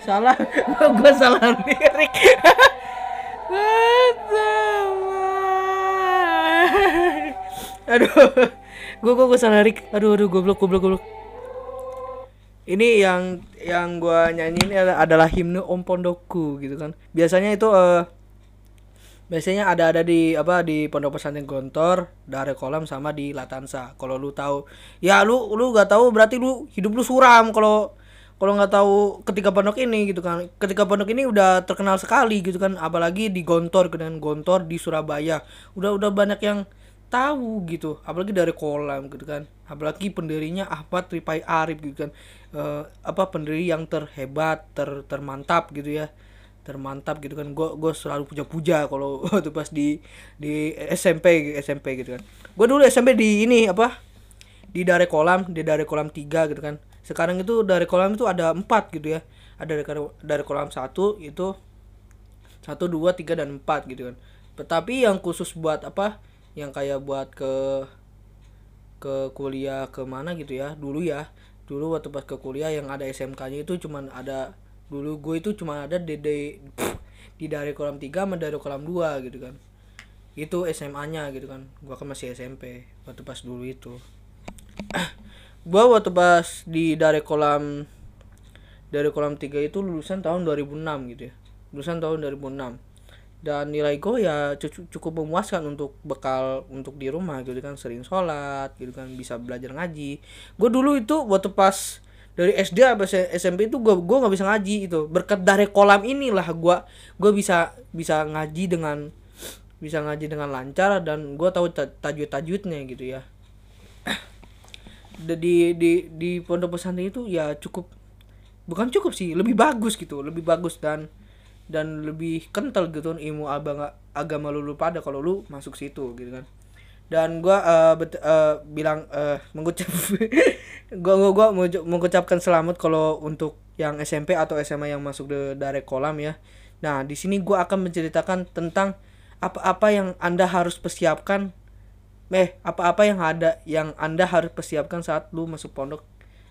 Salah. Gue salah lirik. Aduh, gue salah lirik. Aduh, goblok. Ini yang gue nyanyi ini adalah himne Om Pondokku gitu kan. Biasanya ada di apa di Pondok Pesantren Gontor, Darul Kolam sama di Latansa. Kalau lu tahu, ya lu nggak tahu berarti lu hidup lu suram kalau kalau nggak tahu ketika pondok ini gitu kan. Ketika pondok ini udah terkenal sekali gitu kan, apalagi di Gontor dengan Gontor di Surabaya. Udah banyak yang tahu gitu, apalagi dari kolam gitu kan. Apalagi pendirinya Ahmad Rifai Arif gitu kan. Apa pendiri yang terhebat, termantap gitu ya, termantap gitu kan. Gue selalu puja-puja kalau waktu pas di SMP gitu kan. Gue dulu SMP di ini apa di Darul Kolam 3 gitu kan. Sekarang itu Darul Kolam itu ada 4 gitu ya. Ada Darul Kolam 1 itu 1, 2, 3 dan 4 gitu kan. Tetapi yang khusus buat apa, yang kayak buat ke kuliah ke mana gitu ya, dulu waktu pas ke kuliah yang ada SMK-nya itu cuman ada, dulu gue itu cuma ada di Darul Kolam 3 sama Darul Kolam 2 gitu kan. Itu SMA-nya gitu kan. Gua kan masih SMP waktu pas dulu itu. Gua waktu pas di Darul Kolam 3 itu lulusan tahun 2006 gitu ya. Lulusan tahun 2006. Dan nilai gue ya cukup memuaskan untuk bekal untuk di rumah gitu kan, sering sholat gitu kan, bisa belajar ngaji. Gue dulu itu waktu pas dari SD sampai SMP itu gue nggak bisa ngaji. Itu berkat dari kolam inilah gue bisa ngaji dengan lancar, dan gue tahu tajwidnya gitu ya. Di pondok pesantren itu ya cukup, bukan cukup sih, lebih bagus gitu, lebih bagus dan lebih kental gitu ilmu agama lu pada kalau lu masuk situ gitu kan. Dan gua bilang mengucap gua mengucapkan selamat kalau untuk yang SMP atau SMA yang masuk ke Darul Kolam ya. Nah, di sini gua akan menceritakan tentang apa-apa yang Anda harus persiapkan, apa-apa yang Anda harus persiapkan saat lu masuk pondok,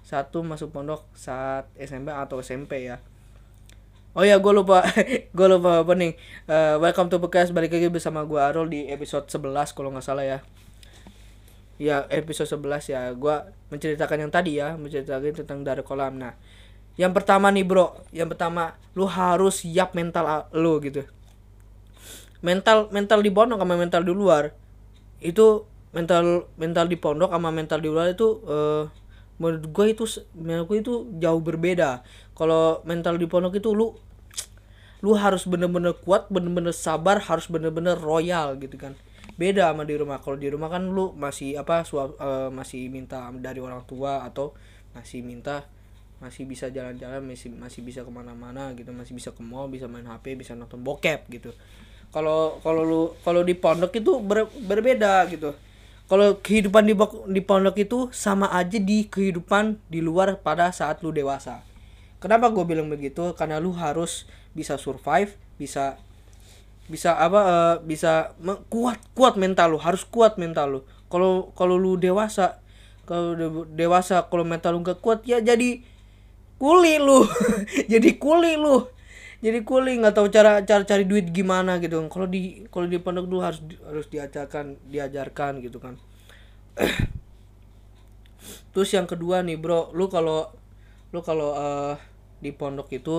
saat SMP atau SMP ya. Oh ya, gue lupa gue lupa apa nih. Welcome to Bekas, balik lagi bersama gue Arul di episode 11 kalau nggak salah ya. Ya, episode 11 ya. Gue menceritakan yang tadi ya, menceritakan tentang Darul Kolam. Nah, yang pertama nih bro, lu harus siap mental lu gitu. Mental di pondok sama mental di luar itu, mental di pondok sama mental di luar itu menurut gue itu jauh berbeda. Kalau mental di pondok itu lu harus bener-bener kuat, bener-bener sabar, harus bener-bener royal gitu kan. Beda sama di rumah. Kalau di rumah kan lu masih masih minta dari orang tua, atau masih bisa jalan-jalan, masih bisa kemana-mana gitu, masih bisa ke mall, bisa main HP, bisa nonton bokep gitu. Kalau di pondok itu berbeda gitu. Kalau kehidupan di pondok itu sama aja di kehidupan di luar pada saat lu dewasa. Kenapa gue bilang begitu? Karena lu harus bisa survive, kuat mental lu, harus kuat mental lu. Kalau lu dewasa, kalau mental lu gak kuat ya jadi kuli lu. jadi kuli nggak tahu cara cari duit gimana gitu. Kalau di pondok lu harus diajarkan gitu kan. Terus yang kedua nih bro, lu kalau di pondok itu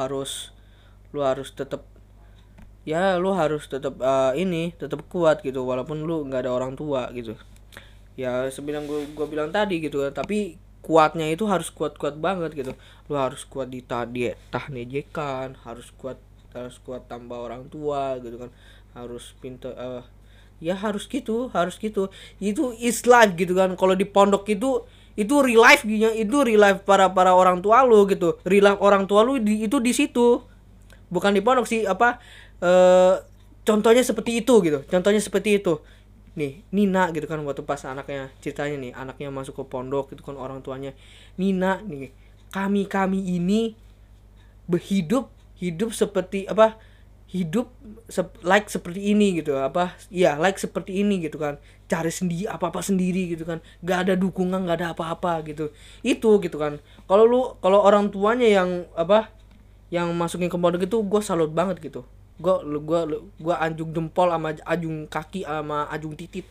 lu harus tetap tetap kuat gitu, walaupun lu nggak ada orang tua gitu. Ya sebenarnya gue bilang tadi gitu kan, tapi kuatnya itu harus kuat banget gitu. Lu harus kuat di tahan ejekan, harus kuat tambah orang tua gitu kan, harus pintar, ya harus gitu. Itu is life gitu kan. Kalau di pondok itu real life gitu, itu real life para orang tua lu gitu, real life orang tua lu itu di situ, bukan di pondok sih. Contohnya seperti itu gitu, nih Nina gitu kan. Waktu pas ceritanya nih, anaknya masuk ke pondok gitu kan, orang tuanya Nina nih, kami ini hidup seperti apa, seperti ini gitu, seperti ini gitu kan, cari sendiri apa sendiri gitu kan, gak ada dukungan, gak ada apa-apa gitu, itu gitu kan. Kalau orang tuanya yang masukin ke pondok itu gue salut banget gitu. Gue anjung jempol sama anjung kaki sama anjung titit.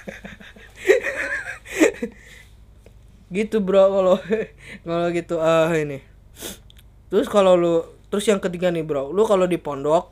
Gitu bro kalau kalau gitu ini. Terus yang ketiga nih bro, lu kalau di pondok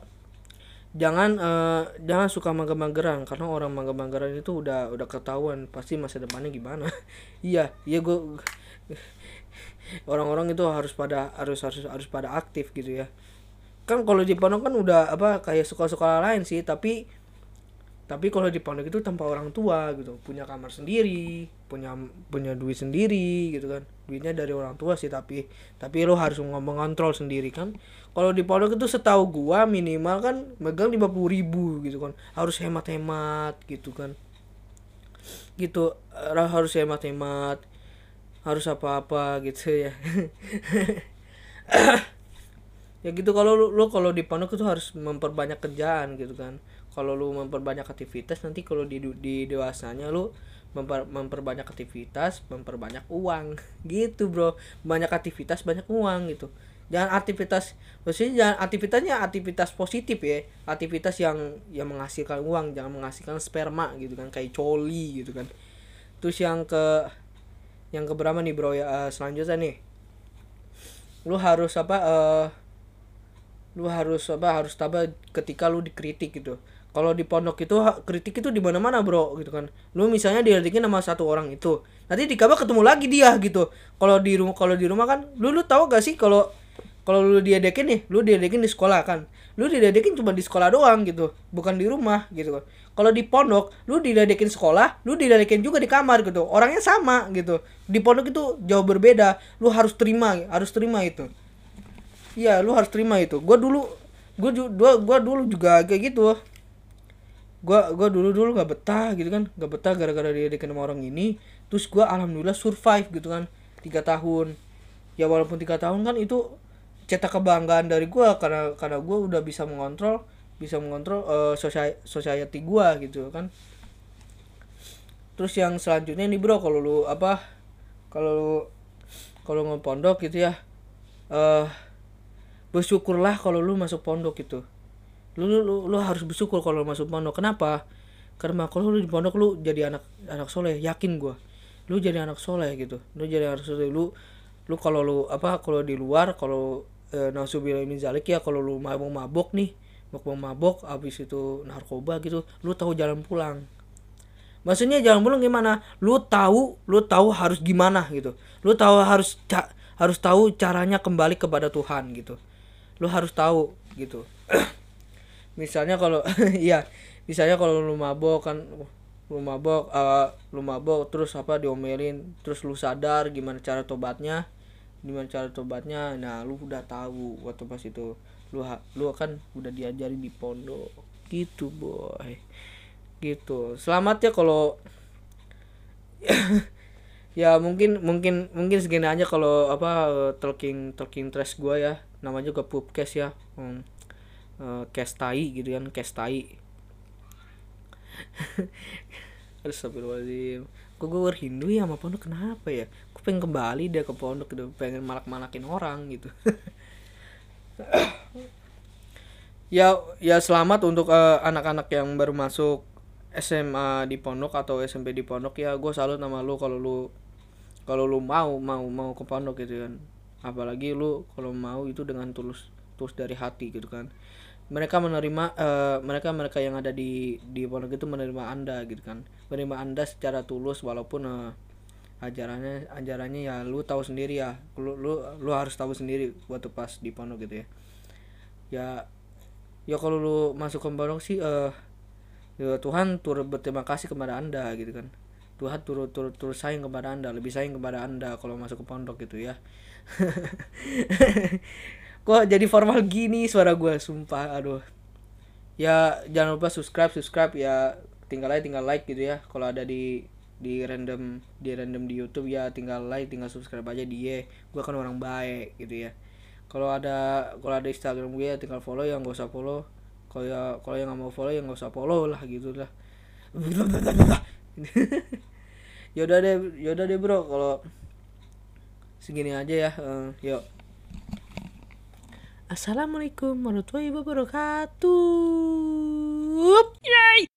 jangan suka mager-mageran, karena orang mager-mageran itu udah ketahuan pasti masa depannya gimana. Iya gue orang-orang itu harus pada aktif gitu ya. Kan kalau di pondok kan udah apa kayak sekolah-sekolah lain sih, tapi kalau di pondok itu tanpa orang tua gitu, punya kamar sendiri, punya duit sendiri gitu kan, duitnya dari orang tua sih, tapi lo harus mengontrol sendiri kan. Kalau di pondok itu setahu gua minimal kan megang 50.000 gitu kan, harus hemat-hemat gitu kan, gitu harus hemat-hemat, harus apa-apa gitu ya. Ya gitu, kalau di pondok itu harus memperbanyak kerjaan gitu kan. Kalau lu memperbanyak aktivitas, nanti kalau di dewasanya lu memperbanyak aktivitas, memperbanyak uang. Gitu bro, banyak aktivitas banyak uang gitu. Jangan aktivitas, maksudnya jangan aktivitasnya aktivitas positif ya, aktivitas yang menghasilkan uang, jangan menghasilkan sperma gitu kan, kayak coli gitu kan. Terus yang keberapa nih bro ya, selanjutnya nih, lu harus harus tabah ketika lu dikritik gitu. Kalau di pondok itu kritik itu di mana-mana bro gitu kan. Lu misalnya diledekin sama satu orang itu, nanti di kabar ketemu lagi dia gitu. Kalau di rumah kan, lu tahu gak sih kalau lu diledekin nih, lu diledekin di sekolah kan, lu diledekin cuma di sekolah doang gitu, bukan di rumah gitu kan. Kalau di pondok, lu diledekin sekolah, lu diledekin juga di kamar gitu, orangnya sama gitu. Di pondok itu jauh berbeda, lu harus terima itu. Iya, lu harus terima itu. Gua dulu juga kayak gitu. Gua dulu nggak betah gitu kan, nggak betah gara-gara diledekin sama orang ini. Terus gua alhamdulillah survive gitu kan, 3 tahun. Ya walaupun 3 tahun kan itu cetak kebanggaan dari gua, karena gua udah bisa mengontrol society gua gitu kan. Terus yang selanjutnya nih bro, kalau kalau mau pondok gitu ya, eh bersyukurlah kalau lu masuk pondok gitu. Lu harus bersyukur kalau masuk pondok. Kenapa? Karena kalau lu di pondok lu jadi anak anak soleh, yakin gua. Lu jadi anak soleh gitu. Lu kalau di luar, kalau nauzubillah min zalik ya, kalau lu mau mabok nih, mau mabok habis itu narkoba gitu, lu tahu jalan pulang. Maksudnya jalan pulang gimana? Lu tahu harus gimana gitu. Harus tahu caranya kembali kepada Tuhan gitu. Lu harus tahu gitu. Misalnya kalau iya, misalnya kalau lu mabok kan, lu mabok terus diomelin, terus lu sadar gimana cara tobatnya, nah lu udah tahu waktu pas itu, lu kan udah diajari di pondok gitu boy. Gitu, selamat ya kalau ya mungkin segini aja kalau talking trash gua ya, namanya juga pubcast ya. Cast tai gitu kan, cast tai. Astagfirullahaladzim, kok gue berhindu ya sama pondok, kenapa ya, gue pengen kembali dia ke pondok gitu, pengen malak-malakin orang gitu. Ya selamat untuk anak-anak yang baru masuk SMA di pondok atau SMP di pondok ya. Gue salut sama lu kalau lu mau ke pondok gitu kan. Apalagi lu kalau mau itu dengan tulus dari hati gitu kan. Mereka yang ada di pondok itu menerima Anda gitu kan. Menerima Anda secara tulus, walaupun ajarannya ya lu tahu sendiri ya. Lu harus tahu sendiri waktu pas di pondok gitu ya. Ya kalau lu masuk ke pondok sih ya Tuhan turut berterima kasih kepada Anda gitu kan. Tuhan turut sayang kepada Anda, lebih sayang kepada Anda kalau masuk ke pondok gitu ya. Kok jadi formal gini suara gue, sumpah, aduh. Ya jangan lupa subscribe ya, tinggal like gitu ya. Kalau ada di random di YouTube ya, tinggal like, tinggal subscribe aja dia. Gue kan orang baik gitu ya. Kalau ada Instagram gue ya tinggal follow, yang gak usah follow. Kalau yang nggak mau follow yang nggak usah follow lah gitu lah. Yaudah deh bro, kalau segini aja ya. Yuk. Assalamualaikum warahmatullahi wabarakatuh.